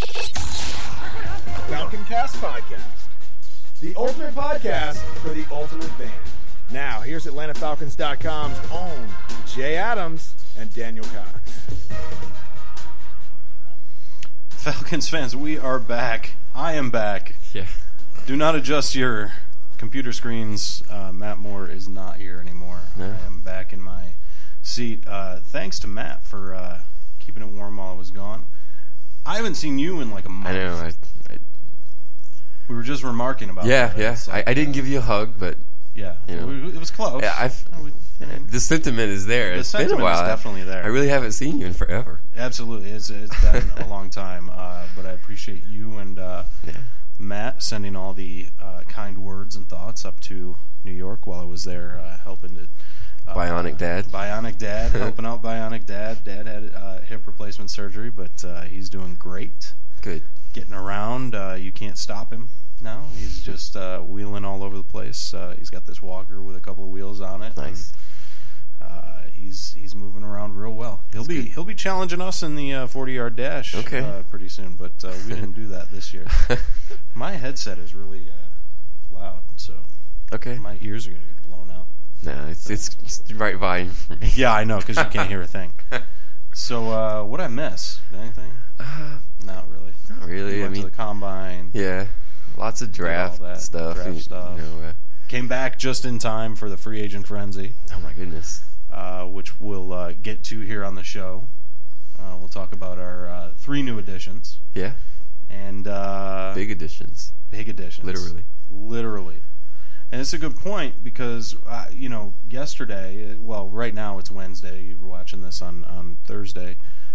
Falcon Cast Podcast, the ultimate podcast for the ultimate fan. Now, here's AtlantaFalcons.com's own Jay Adams and Daniel Cox. Falcons fans, we are back. I am back. Yeah. Do not adjust your computer screens. Matt Moore is not here anymore. No. I am back in my seat. Thanks to Matt for keeping it warm while I was gone. I haven't seen you in like a month. I know. We were just remarking about that. Yeah. I didn't give you a hug, but yeah, you know. It was close. yeah, the sentiment is there. The It's been a sentiment while. is definitely there. I really haven't seen you in forever. Absolutely. It's been a long time, but I appreciate you and Matt sending all the kind words and thoughts up to New York while I was there helping to... Bionic Dad. Bionic Dad, helping out Bionic Dad. Dad had hip replacement surgery, but he's doing great. Good. Getting around. You can't stop him now. He's just wheeling all over the place. He's got this walker with a couple of wheels on it. Nice. And, he's moving around real well. He'll be challenging us in the 40-yard dash pretty soon, but we didn't do that this year. My headset is really loud, so my ears are going to get blown out. No, it's the right volume for me. Yeah, I know, because you can't hear a thing. So, what'd I miss? Anything? Not really. Not really. Went to the combine. Yeah, lots of draft stuff. Came back just in time for the free agent frenzy. Oh my goodness. Which we'll get to here on the show. We'll talk about our 3 new additions. Yeah. And big additions. Big additions. Literally. And it's a good point because, yesterday, right now it's Wednesday. You were watching this on Thursday.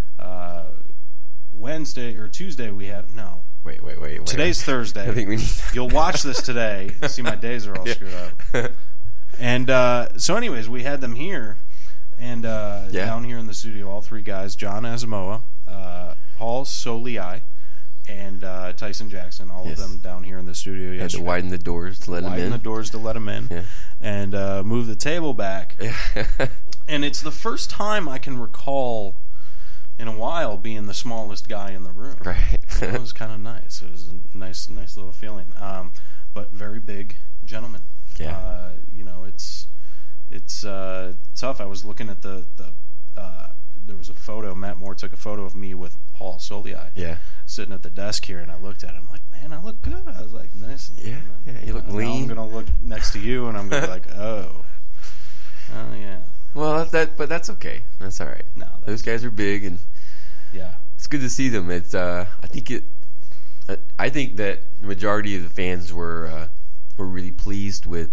Wednesday or Tuesday we had, no. Wait. Today's Thursday. I think we need You'll watch this today. See, my days are all screwed up. And so anyways, we had them here. And down here in the studio, all 3 guys, John Asamoah, Paul Soliai, and Tyson Jackson, all of them down here in the studio yesterday. Had to widen the doors to let them in. Yeah. And move the table back. And it's the first time I can recall in a while being the smallest guy in the room. Right. It was kind of nice. It was a nice little feeling. But very big gentlemen. Yeah. It's tough. I was looking at the there was a photo. Matt Moore took a photo of me with Paul Soliai. Yeah. Sitting at the desk here, and I looked at him like, man, I look good. I was like, nice. Yeah, you look lean. I'm going to look next to you, and I'm going to be like, oh, yeah. Well, but that's okay. That's all right. No, those guys are big, and it's good to see them. It's I think that the majority of the fans were really pleased with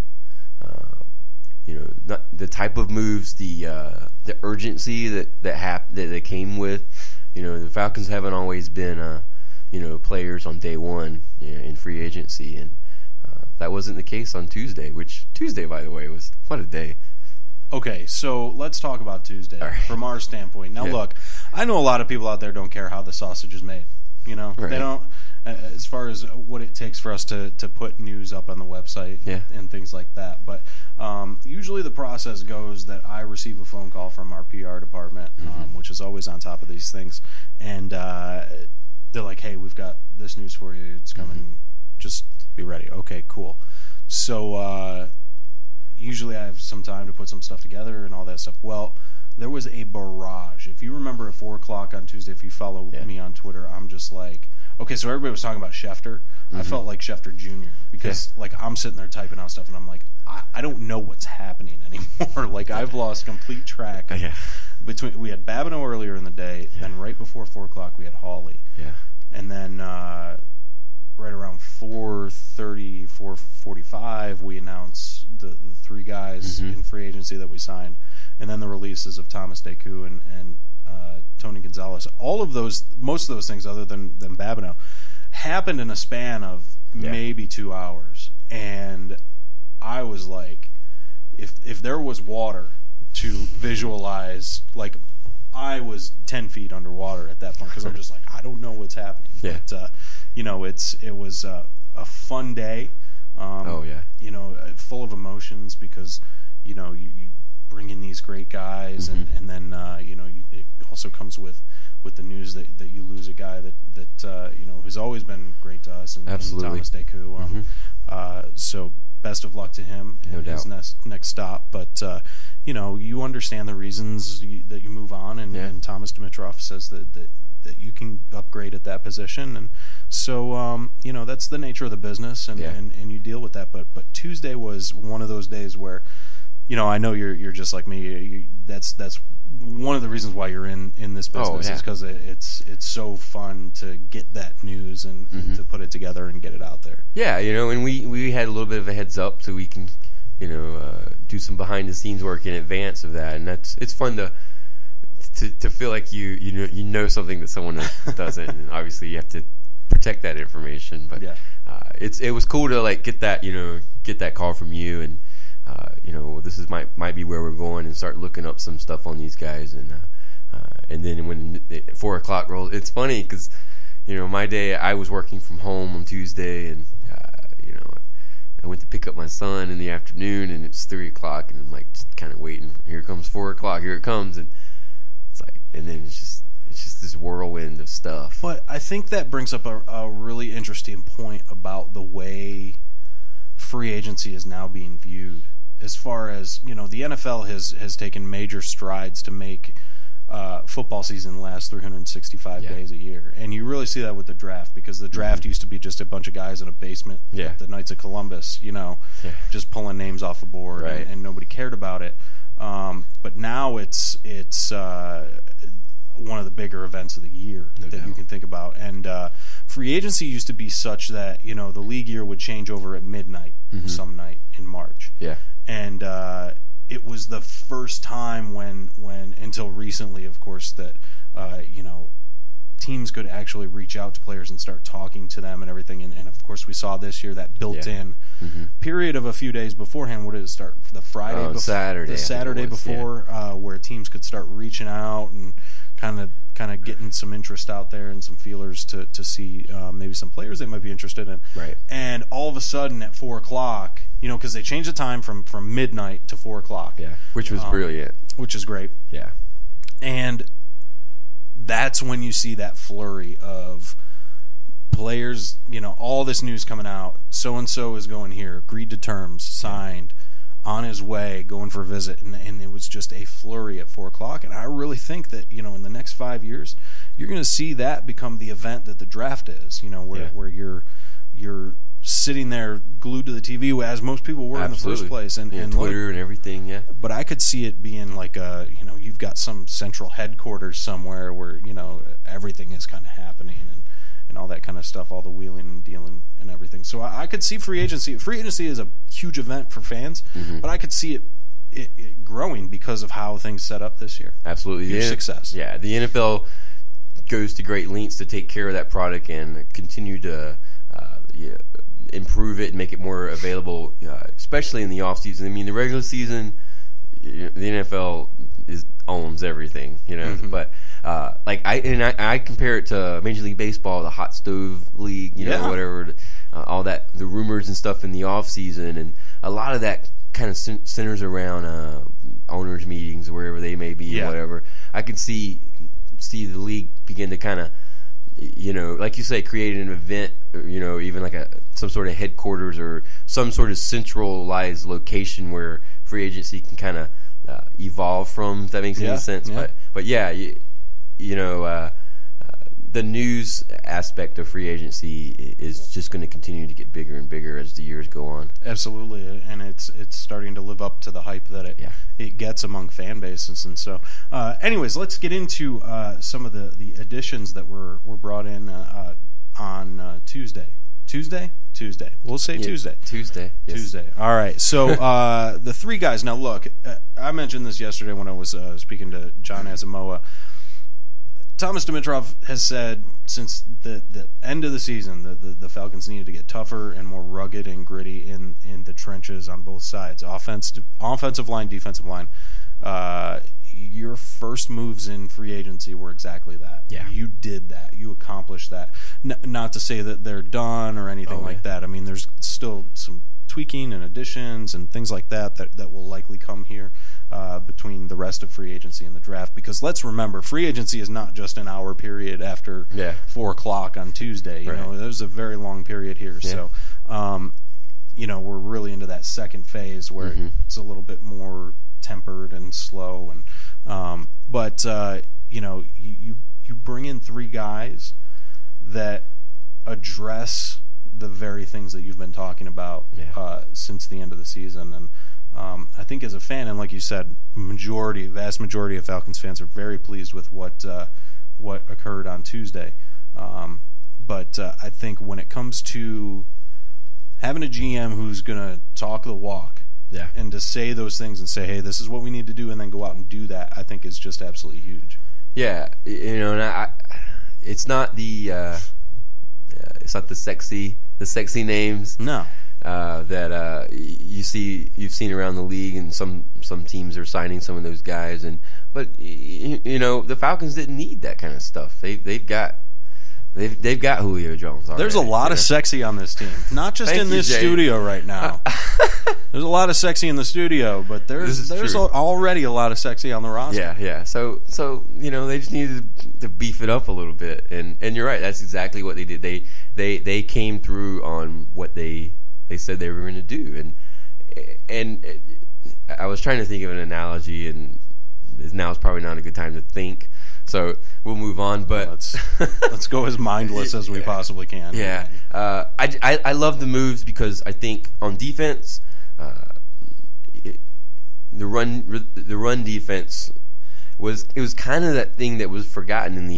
not the type of moves, the urgency that came with. The Falcons haven't always been players on day one in free agency, and that wasn't the case on Tuesday. Which Tuesday, by the way, was what a day. Okay, so let's talk about Tuesday from our standpoint. Now, look, I know a lot of people out there don't care how the sausage is made. They don't, as far as what it takes for us to put news up on the website and things like that. But usually the process goes that I receive a phone call from our PR department, which is always on top of these things, and they're like, hey, we've got this news for you. It's coming. Just be ready. Okay, cool. So usually I have some time to put some stuff together and all that stuff. Well, there was a barrage. If you remember at 4 o'clock on Tuesday, if you follow me on Twitter, I'm just like, okay, so everybody was talking about Schefter. I felt like Schefter Jr. because I'm sitting there typing out stuff and I'm like, I don't know what's happening anymore. I've lost complete track. We had Babineau earlier in the day, then right before 4 o'clock we had Hawley. And then right around 4:30, 4:45, we announced the 3 guys in free agency that we signed, and then the releases of Thomas Deku and Tony Gonzalez. All of those, most of those things, other than Babineau, happened in a span of maybe 2 hours, and I was like, if there was water to visualize, I was 10 feet underwater at that point because I'm just like, I don't know what's happening. But it was a fun day. Full of emotions because you bring in these great guys, and then it also comes with the news that you lose a guy that who's always been great to us, and Thomas Deku. So best of luck to him in his next stop. But you understand the reasons that you move on, and Thomas Dimitrov says that you can upgrade at that position, and so that's the nature of the business, and you deal with that. But Tuesday was one of those days where, I know you're just like me. That's one of the reasons why you're in this business is because it's so fun to get that news and to put it together and get it out there. Yeah, and we had a little bit of a heads up so we can do some behind the scenes work in advance of that, and it's fun to feel like you know something that someone else doesn't, and obviously you have to protect that information. But it was cool to like get that call from you, and this is might be where we're going, and start looking up some stuff on these guys, and then when 4 o'clock rolls, it's funny because my day, I was working from home on Tuesday, and I went to pick up my son in the afternoon, and it's 3 o'clock, and I'm like just kind of waiting. Here comes 4 o'clock. Here it comes, and it's like, and then it's just this whirlwind of stuff. But I think that brings up a really interesting point about the way free agency is now being viewed. As far as the NFL has taken major strides to make football season last 365 days a year, and you really see that with the draft, because the draft used to be just a bunch of guys in a basement at the Knights of Columbus, just pulling names off the board, and nobody cared about it. But now it's one of the bigger events of the year that you can think about, and free agency used to be such that the league year would change over at midnight some night in March. And it was the first time when until recently, of course, that teams could actually reach out to players and start talking to them and everything. And of course, we saw this year that built-in period of a few days beforehand. What did it start? The Friday before? Saturday. The Saturday before, where teams could start reaching out and kind of getting some interest out there and some feelers to see maybe some players they might be interested in. Right. And all of a sudden at 4 o'clock, because they changed the time from midnight to 4 o'clock. Yeah, which was brilliant. Which is great. Yeah. And that's when you see that flurry of players, all this news coming out. So-and-so is going here, agreed to terms, signed, on his way, going for a visit. And it was just a flurry at 4 o'clock. And I really think that, in the next 5 years, you're going to see that become the event that the draft is, where you're sitting there glued to the TV, as most people were in the first place, and Twitter and everything. Yeah, but I could see it being like you've got some central headquarters somewhere where everything is kind of happening and all that kind of stuff, all the wheeling and dealing and everything. So I could see free agency. Free agency is a huge event for fans, but I could see it growing because of how things set up this year. Absolutely, huge success. Yeah, the NFL goes to great lengths to take care of that product and continue to improve it and make it more available, especially in the off season. I mean, the regular season, the NFL owns everything, But I compare it to Major League Baseball, the hot stove league, whatever, all that, the rumors and stuff in the off season, and a lot of that kind of centers around owners' meetings or wherever they may be, whatever. I could see the league begin to kind of, like you say, create an event, even like some sort of headquarters or some sort of centralized location where free agency can kind of evolve from, if that makes any sense. Yeah. But the news aspect of free agency is just going to continue to get bigger and bigger as the years go on. Absolutely, and it's starting to live up to the hype that it gets among fan bases. And so, anyways, let's get into some of the additions that were brought in on Tuesday. Tuesday. We'll say Tuesday. Tuesday. Yes. Tuesday. All right. So the three guys. Now, look, I mentioned this yesterday when I was speaking to John Asamoah. Thomas Dimitrov has said since the end of the season that the Falcons needed to get tougher and more rugged and gritty in the trenches on both sides, offensive line, defensive line. Your first moves in free agency were exactly that. Yeah. You did that. You accomplished that. Not to say that they're done or anything like that. I mean, there's still some tweaking and additions and things like that will likely come here between the rest of free agency and the draft. Because let's remember, free agency is not just an hour period after 4 o'clock on Tuesday. You know, there's a very long period here. Yeah. So, you know, we're really into that second phase where it's a little bit more tempered and slow. And but you know, you bring in 3 guys that address the very things that you've been talking about since the end of the season. And I think as a fan, and like you said, vast majority of Falcons fans are very pleased with what occurred on Tuesday. But I think when it comes to having a GM who's going to talk the walk, and to say those things and say, hey, this is what we need to do, and then go out and do that, I think is just absolutely huge. Yeah, you know, and it's not the sexy names. No. That you've seen around the league, and some teams are signing some of those guys, but you know, the Falcons didn't need that kind of stuff. They've got Julio Jones already. There's a lot of sexy on this team, not just in this studio right now. There's a lot of sexy in the studio, but there's already a lot of sexy on the roster. Yeah. So you know, they just needed to beef it up a little bit, and you're right. That's exactly what they did. They came through on what they said they were going to do, and I was trying to think of an analogy, and now is probably not a good time to think. So we'll move on, but let's go as mindless as we possibly can. Yeah, I love the moves because I think on defense, the run defense was kind of that thing that was forgotten in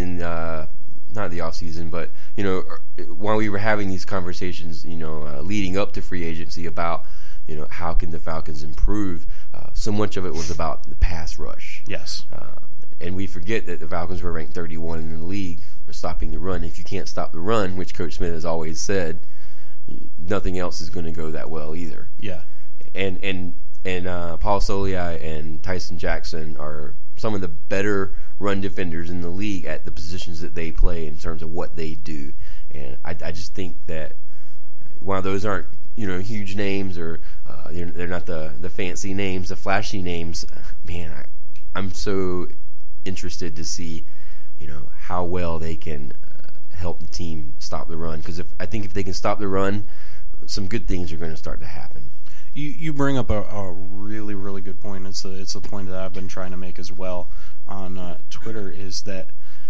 not the off season, but you know, while we were having these conversations, you know, leading up to free agency about, you know, how can the Falcons improve. So much of it was about the pass rush. Yes. And we forget that the Falcons were ranked 31 in the league for stopping the run. If you can't stop the run, which Coach Smith has always said, nothing else is going to go that well either. Yeah. And Paul Soliai and Tyson Jackson are some of the better run defenders in the league at the positions that they play in terms of what they do. And I just think that while those aren't, you know, huge names, or they're not the fancy names, the flashy names, man, I'm so interested to see, you know, how well they can help the team stop the run. Because I think if they can stop the run, some good things are going to start to happen. You bring up a really, really good point. It's a point that I've been trying to make as well on Twitter, is that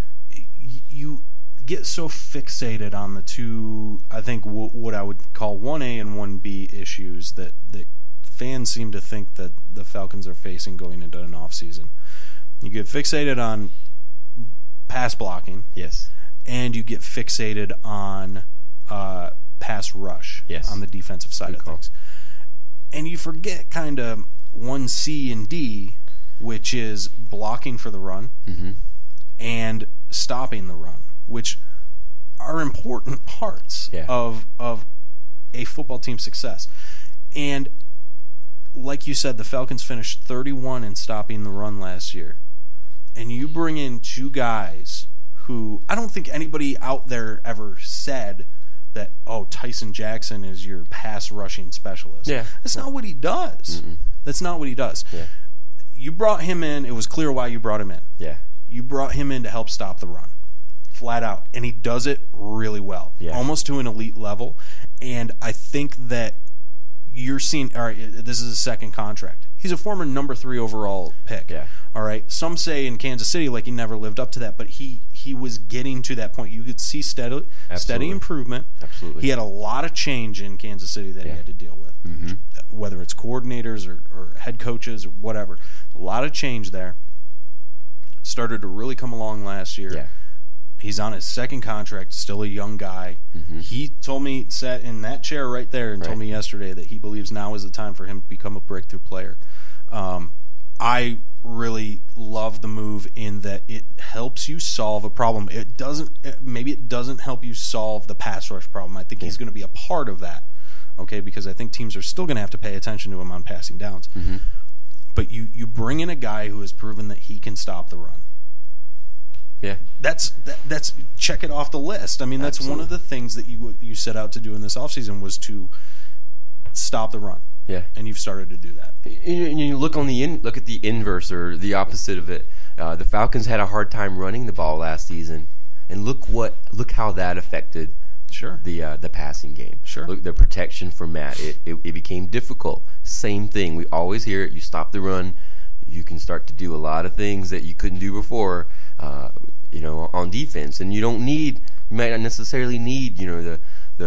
you get so fixated on the two, I think what I would call 1A and 1B issues that fans seem to think that the Falcons are facing going into an offseason. You get fixated on pass blocking. Yes. And you get fixated on pass rush. Yes. On the defensive side of things. And you forget kind of 1C and D, which is blocking for the run and stopping the run, which are important parts of a football team's success. And like you said, the Falcons finished 31 in stopping the run last year. And you bring in 2 guys who I don't think anybody out there ever said that, oh, Tyson Jackson is your pass rushing specialist. Yeah. That's not what he does. That's not what he does. Yeah. You brought him in. It was clear why you brought him in. Yeah. You brought him in to help stop the run. Flat out. And he does it really well. Yeah. Almost to an elite level. And I think that you're seeing, all right, this is his second contract. He's a former number 3 overall pick. Yeah. All right. Some say in Kansas City, like, he never lived up to that, but he was getting to that point. You could see steady improvement. Absolutely. He had a lot of change in Kansas City that he had to deal with, whether it's coordinators or head coaches or whatever. A lot of change there. Started to really come along last year. Yeah. He's on his second contract, still a young guy. He told me, sat in that chair right there and told me yesterday that he believes now is the time for him to become a breakthrough player. I really love the move in that it helps you solve a problem. Maybe it doesn't help you solve the pass rush problem. I think he's going to be a part of that, okay, because I think teams are still going to have to pay attention to him on passing downs. But you bring in a guy who has proven that he can stop the run. Yeah, that's check it off the list. I mean, that's one of the things that you set out to do in this offseason was to stop the run. Yeah. And you've started to do that. You look on look at the inverse or the opposite of it. The Falcons had a hard time running the ball last season, and look how that affected the passing game. Sure. Look, the protection for Matt, it became difficult. Same thing. We always hear it. You stop the run, you can start to do a lot of things that you couldn't do before. On defense, and you might not necessarily need the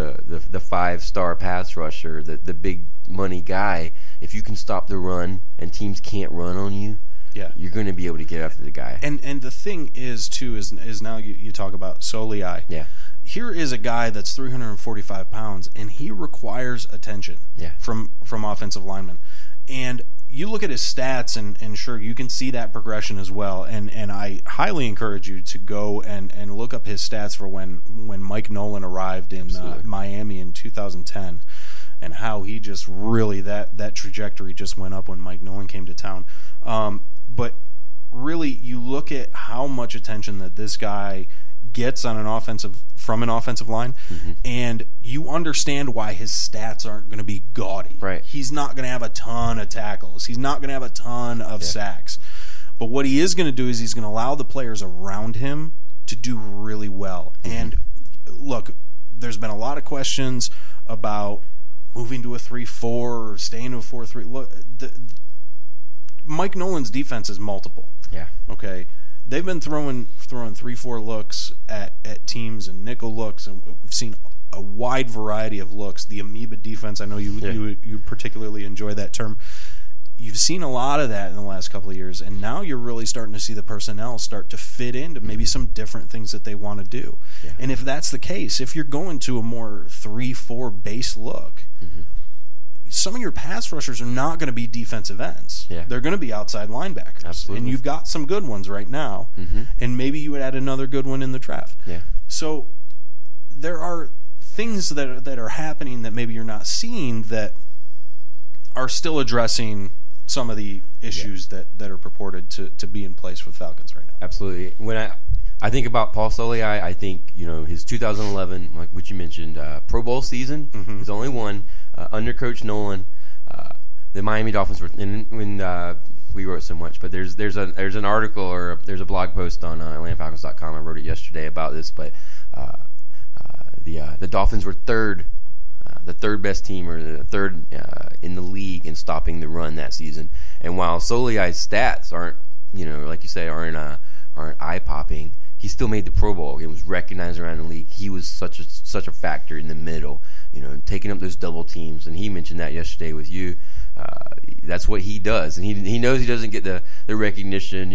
5-star pass rusher, the big money guy. If you can stop the run and teams can't run on you, you're going to be able to get after the guy. And the thing is too is now you talk about Soliai. Yeah. Here is a guy that's 345 pounds, and he requires attention from offensive linemen. And you look at his stats, and sure, you can see that progression as well. And I highly encourage you to go and look up his stats for when Mike Nolan arrived in Miami in 2010, and how he just really, that trajectory just went up when Mike Nolan came to town. But really, you look at how much attention that this guy gets from an offensive line, and you understand why his stats aren't going to be gaudy. Right. He's not going to have a ton of tackles. He's not going to have a ton of sacks. But what he is going to do is he's going to allow the players around him to do really well. And look, there's been a lot of questions about moving to a 3-4 or staying to a 4-3. Look, Mike Nolan's defense is multiple. Yeah. Okay. They've been throwing 3-4 looks at teams and nickel looks, and we've seen a wide variety of looks. The amoeba defense, I know you particularly enjoy that term. You've seen a lot of that in the last couple of years, and now you're really starting to see the personnel start to fit into maybe some different things that they want to do. Yeah. And if that's the case, if you're going to a more 3-4 base look, some of your pass rushers are not going to be defensive ends. Yeah. They're going to be outside linebackers. Absolutely. And you've got some good ones right now, and maybe you would add another good one in the draft. Yeah. So there are things that are happening that maybe you're not seeing that are still addressing some of the issues that are purported to be in place for the Falcons right now. Absolutely. When I think about Paul Soliai, I think his 2011, like what you mentioned, Pro Bowl season. There's only one under Coach Nolan. The Miami Dolphins were, and when we wrote so much, but there's an article or there's a blog post on AtlantaFalcons.com. I wrote it yesterday about this, but the Dolphins were the third best team, or the third in the league in stopping the run that season. And while Soliai's stats aren't, like you say, aren't eye popping, he still made the Pro Bowl. He was recognized around the league. He was such a factor in the middle, taking up those double teams. And he mentioned that yesterday with you. That's what he does, and he knows he doesn't get the recognition,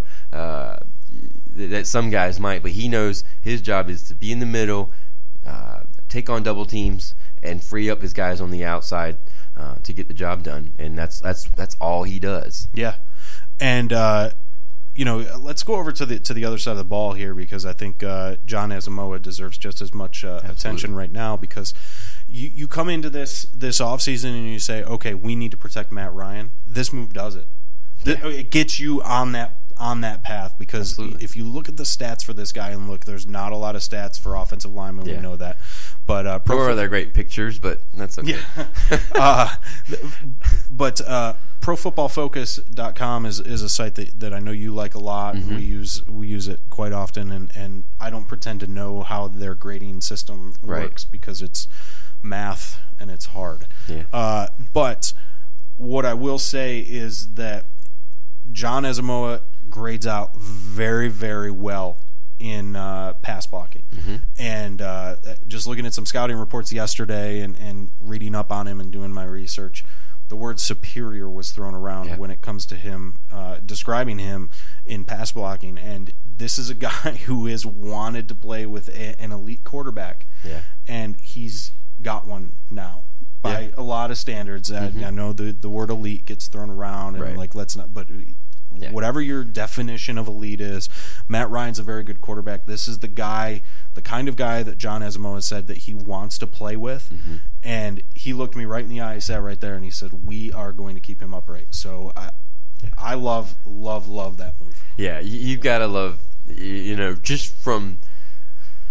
that some guys might, but he knows his job is to be in the middle, take on double teams, and free up his guys on the outside to get the job done. And that's all he does. Yeah, and let's go over to the other side of the ball here, because I think John Asamoah deserves just as much attention right now, because you come into this offseason and you say, okay, we need to protect Matt Ryan. This move does it. It gets you on that path, because Absolutely. If you look at the stats for this guy, and look, there's not a lot of stats for offensive linemen. We know that. But nor are there great pictures, but that's okay. Yeah. But ProFootballFocus.com is a site that I know you like a lot. We use it quite often, and I don't pretend to know how their grading system works, because it's math and it's hard. Yeah. But what I will say is that John Asamoah grades out very, very well in pass blocking. And just looking at some scouting reports yesterday and reading up on him and doing my research, the word superior was thrown around when it comes to him, describing him in pass blocking. And this is a guy who is wanted to play with an elite quarterback. Yeah. And he's got one now by a lot of standards. I know the word elite gets thrown around, and let's not, but whatever your definition of elite is, Matt Ryan's a very good quarterback. This is the kind of guy that John Asamoah said that he wants to play with. And he looked me right in the eye, sat right there, and he said, we are going to keep him upright. So I love that move. Yeah, you've got to love, just from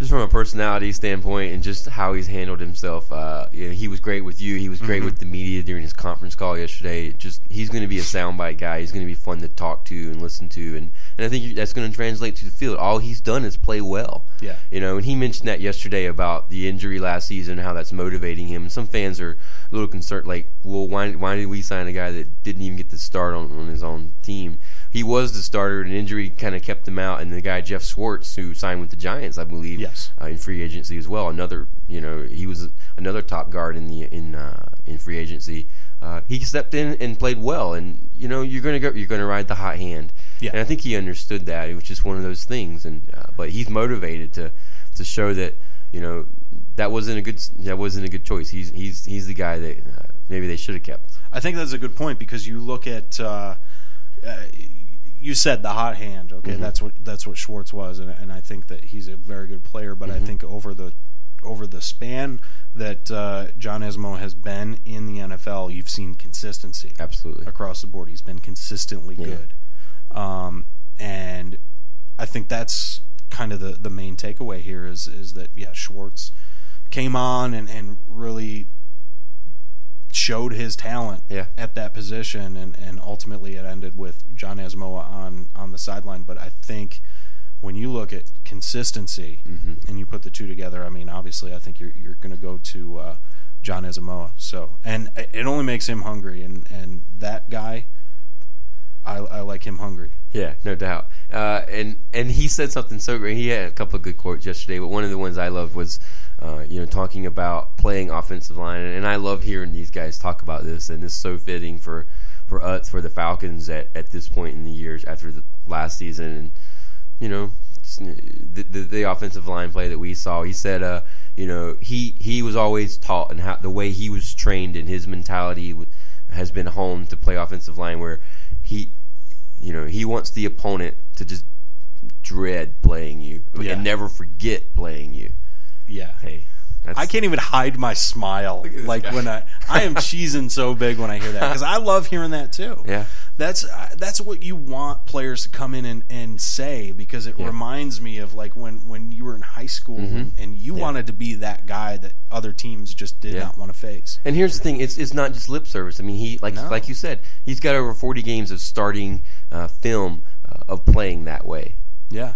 just from a personality standpoint and just how he's handled himself. He was great with you. He was great with the media during his conference call yesterday. He's going to be a soundbite guy. He's going to be fun to talk to and listen to, and I think that's going to translate to the field. All he's done is play well. Yeah. And he mentioned that yesterday about the injury last season, how that's motivating him. And some fans are a little concerned, like, well, why did we sign a guy that didn't even get to start on his own team? He was the starter, and injury kind of kept him out. And the guy Jeff Schwartz, who signed with the Giants, I believe, in free agency as well. He was another top guard in free agency. He stepped in and played well, and you're gonna ride the hot hand. Yeah. And I think he understood that. It was just one of those things, but he's motivated to show that that wasn't a good choice. He's the guy that maybe they should have kept. I think that's a good point, because you look at you said the hot hand. Okay, that's what Schwartz was, and I think that he's a very good player. But I think over the span that John Asamoah has been in the NFL, you've seen consistency. Absolutely. Across the board. He's been consistently good. And I think that's kind of the main takeaway here is that, Schwartz came on and really showed his talent at that position, and ultimately it ended with John Asamoah on the sideline. But I think when you look at consistency and you put the two together, I mean, obviously I think you're going to go to John Asamoah. So, and it only makes him hungry, and that guy, I like him hungry. Yeah, no doubt. And he said something so great. He had a couple of good quotes yesterday, but one of the ones I loved was talking about playing offensive line, and I love hearing these guys talk about this, and it's so fitting for the Falcons at this point in the years after the last season, and the offensive line play that we saw. He said, he was always taught, and how the way he was trained and his mentality has been honed to play offensive line, where he wants the opponent to just dread playing you and never forget playing you. Yeah. Hey, I can't even hide my smile like when I am cheesing so big when I hear that, because I love hearing that too. Yeah. That's what you want players to come in and say, because it reminds me of like when you were in high school and you wanted to be that guy that other teams just did not want to face. And here's the thing, it's not just lip service. I mean, like you said, he's got over 40 games of starting film of playing that way. Yeah.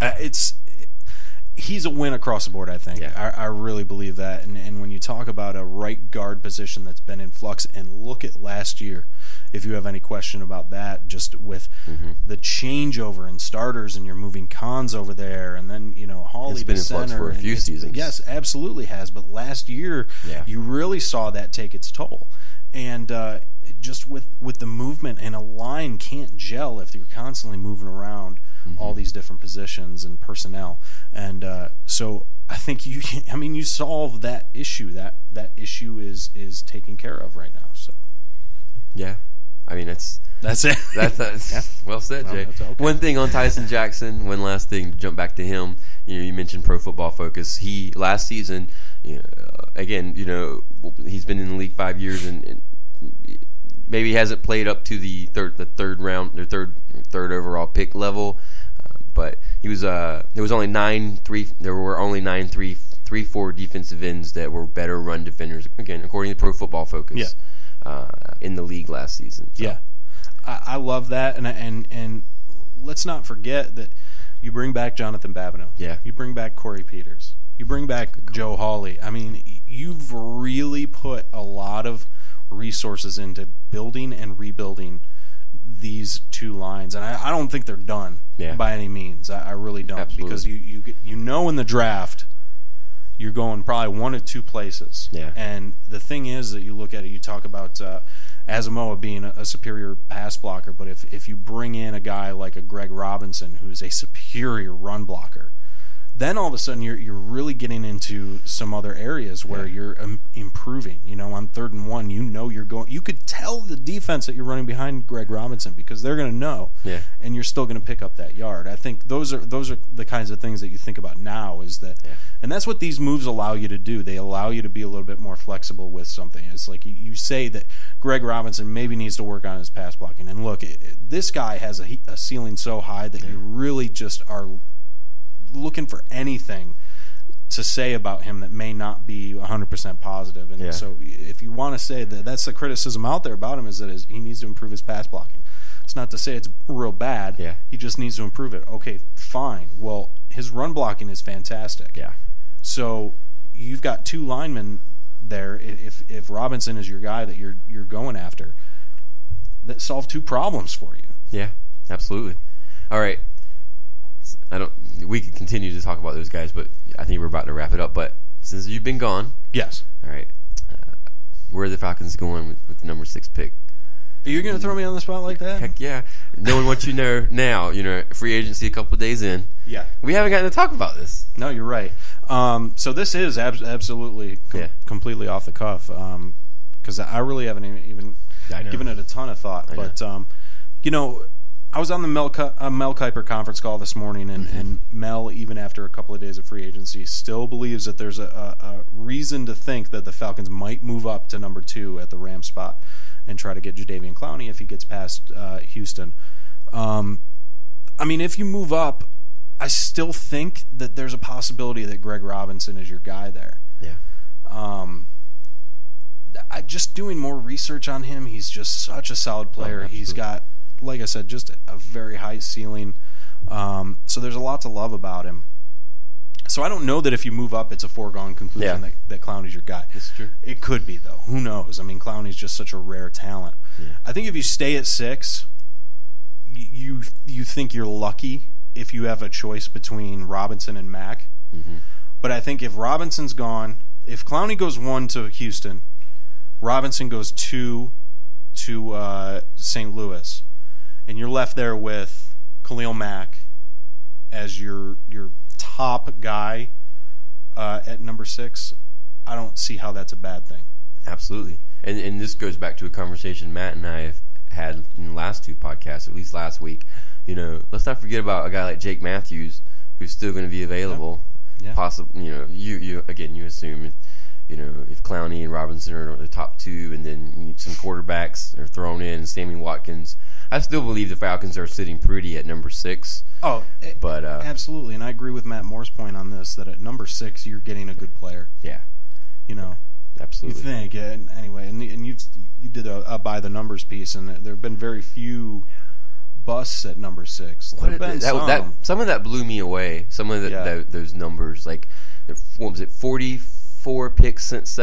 He's a win across the board, I think. Yeah. I really believe that. And when you talk about a right guard position that's been in flux, and look at last year, if you have any question about that, just with the changeover in starters, and you're moving Cons over there, and then Hawley it's been in flux for a few seasons. Yes, absolutely has. But last year, you really saw that take its toll. And just with the movement, and a line can't gel if you're constantly moving around all these different positions and personnel. And so I think you solve that issue. That issue is taken care of right now. So yeah, I mean that's it. That's well said, Jay. Okay. One thing on Tyson Jackson. One last thing to jump back to him. You mentioned Pro Football Focus. He last season, again, he's been in the league 5 years and maybe he hasn't played up to the third overall pick level, but he was there were only 9 3-4 defensive ends that were better run defenders, again according to Pro Football Focus. In the league last season. So. Yeah, I love that, and let's not forget that you bring back Jonathan Babineau. Yeah, you bring back Corey Peters. You bring back Joe Hawley. I mean, you've really put a lot of resources into building and rebuilding these two lines, and I don't think they're done by any means. I really don't. Absolutely. Because you know in the draft you're going probably one of two places. Yeah. And the thing is that you look at it, you talk about Asamoah being a superior pass blocker, but if you bring in a guy like a Greg Robinson who's a superior run blocker, then all of a sudden you're really getting into some other areas where you're improving. On 3rd and 1, you're going. You could tell the defense that you're running behind Greg Robinson because they're going to know, and you're still going to pick up that yard. I think those are the kinds of things that you think about now. Is that, and that's what these moves allow you to do. They allow you to be a little bit more flexible with something. It's like you say that Greg Robinson maybe needs to work on his pass blocking, and look, this guy has a ceiling so high that you really just are looking for anything to say about him that may not be 100% positive. And so if you want to say that that's the criticism out there about him, is that he needs to improve his pass blocking. It's not to say it's real bad. Yeah. He just needs to improve it. Okay, fine. Well, his run blocking is fantastic. Yeah. So you've got two linemen there. If Robinson is your guy that you're going after, that solve two problems for you. Yeah, absolutely. All right. We could continue to talk about those guys, but I think we're about to wrap it up. But since you've been gone, yes. All right. Where are the Falcons going with the number 6 pick? Are you going to throw me on the spot like that? Heck yeah. Knowing what you know now, free agency a couple of days in. Yeah. We haven't gotten to talk about this. No, you're right. So this is absolutely completely off the cuff, because I really haven't even given it a ton of thought. But I was on the Mel Kiper conference call this morning, and Mel, even after a couple of days of free agency, still believes that there's a reason to think that the Falcons might move up to number 2 at the Rams spot and try to get Jadeveon Clowney if he gets past Houston. If you move up, I still think that there's a possibility that Greg Robinson is your guy there. Yeah. Just doing more research on him, he's just such a solid player. He's got, like I said, just a very high ceiling. So there's a lot to love about him. So I don't know that if you move up, it's a foregone conclusion that Clowney's your guy. That's true. It could be, though. Who knows? Clowney's just such a rare talent. Yeah. I think if you stay at 6, you think you're lucky if you have a choice between Robinson and Mack. Mm-hmm. But I think if Robinson's gone, if Clowney goes 1 to Houston, Robinson goes 2 to St. Louis, and you're left there with Khalil Mack as your top guy at number 6, I don't see how that's a bad thing. Absolutely. And this goes back to a conversation Matt and I have had in the last 2 podcasts, at least last week. Let's not forget about a guy like Jake Matthews, who's still going to be available. Yeah. Possibly, you assume, if Clowney and Robinson are the top 2, and then some quarterbacks are thrown in, Sammy Watkins. I still believe the Falcons are sitting pretty at number 6. Oh, but absolutely, and I agree with Matt Moore's point on this, that at number 6 you're getting a good player. Yeah. Absolutely. You think, anyway, and you did a by the numbers piece, and there have been very few busts at number 6. There have been some of that blew me away. Some of those numbers, like what was it, 44 picks since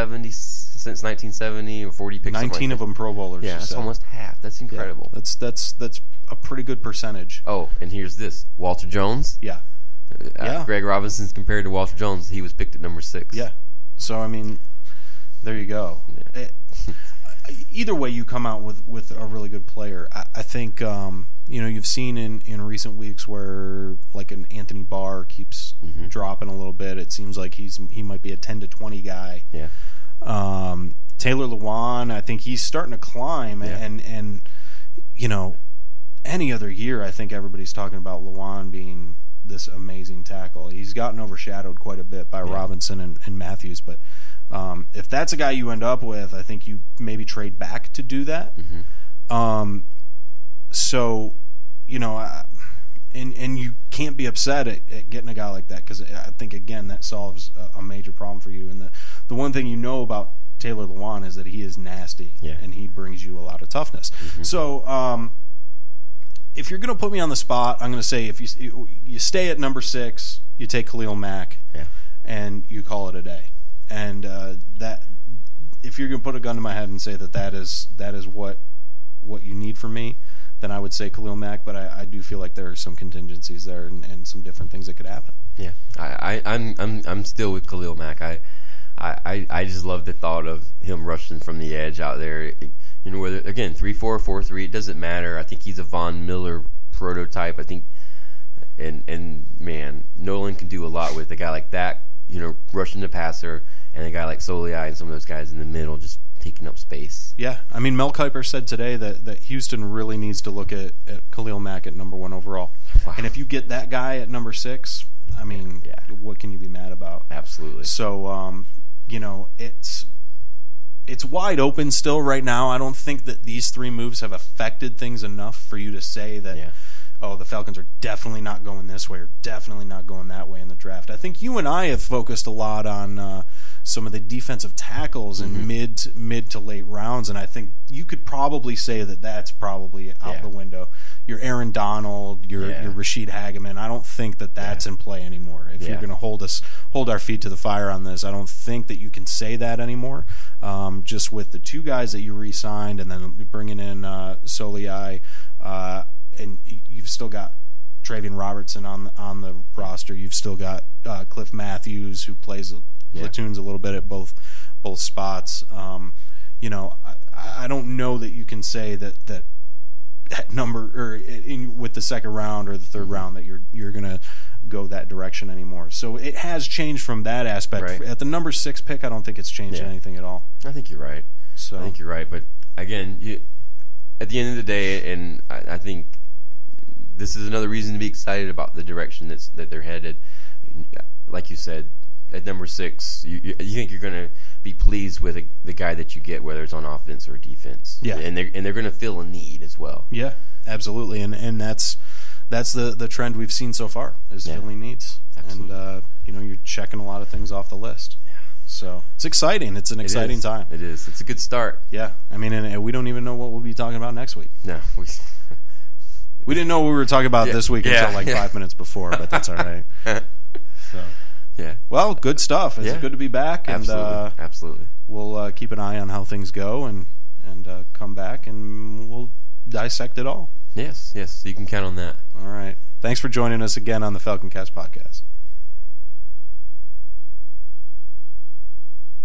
1970, or 40 picks. 19 of them Pro Bowlers. Yeah, that's almost half. That's incredible. Yeah, that's a pretty good percentage. Oh, and here's this: Walter Jones. Yeah. Greg Robinson's compared to Walter Jones. He was picked at number 6. Yeah. So there you go. Yeah. Either way, you come out with a really good player. I think you've seen in recent weeks where like an Anthony Barr keeps dropping a little bit. It seems like he might be a 10 to 20 guy. Yeah. Taylor Lewan, I think he's starting to climb, and any other year, I think everybody's talking about Lewan being this amazing tackle. He's gotten overshadowed quite a bit by Robinson and Matthews, but if that's a guy you end up with, I think you maybe trade back to do that. Mm-hmm. And you can't be upset at getting a guy like that, because I think, again, that solves a major problem for you. And the one thing you know about Taylor Lewan is that he is nasty, and he brings you a lot of toughness. Mm-hmm. So if you're going to put me on the spot, I'm going to say if you stay at number 6, you take Khalil Mack, and you call it a day. And that, if you're going to put a gun to my head and say that is what you need from me, then I would say Khalil Mack. But I do feel like there are some contingencies there and some different things that could happen. Yeah, I'm still with Khalil Mack. I just love the thought of him rushing from the edge out there. Whether, again, 3-4, 4-3, it doesn't matter. I think he's a Von Miller prototype. I think, and man, Nolan can do a lot with a guy like that. Rushing the passer, and a guy like Soliai and some of those guys in the middle just taking up space. Yeah, Mel Kiper said today that Houston really needs to look at Khalil Mack at number 1 overall. Wow. And if you get that guy at number 6, what can you be mad about? Absolutely. So, it's wide open still right now. I don't think that these 3 moves have affected things enough for you to say that oh, the Falcons are definitely not going this way or definitely not going that way in the draft. I think you and I have focused a lot on some of the defensive tackles in mid to late rounds, and I think you could probably say that that's probably out the window. Your Aaron Donald, your Rashid Hageman, I don't think that that's in play anymore. If you're going to hold our feet to the fire on this, I don't think that you can say that anymore. Just with the two guys that you re-signed and then bringing in Soliai, and you've still got Travian Robertson on the roster. You've still got Cliff Matthews, who plays platoons a little bit at both spots. I don't know that you can say that number or with the second round or the third round that you're going to go that direction anymore. So it has changed from that aspect. Right. At the number 6 pick, I don't think it's changed anything at all. I think you're right. But again, at the end of the day, and I think this is another reason to be excited about the direction that they're headed. Like you said, at number 6, you think you're going to be pleased with the guy that you get, whether it's on offense or defense. Yeah, and they're going to fill a need as well. Yeah, absolutely, and that's the trend we've seen so far is filling needs. Absolutely. And you're checking a lot of things off the list. Yeah. So it's exciting. It's an exciting time. It is. It's a good start. Yeah. I mean, and we don't even know what we'll be talking about next week. No. We didn't know what we were talking about this week until 5 minutes before, but that's all right. So. Yeah. Well, good stuff. It's good to be back. And, Absolutely. We'll keep an eye on how things go and come back and we'll dissect it all. Yes. You can count on that. All right. Thanks for joining us again on the Falcon Cast podcast.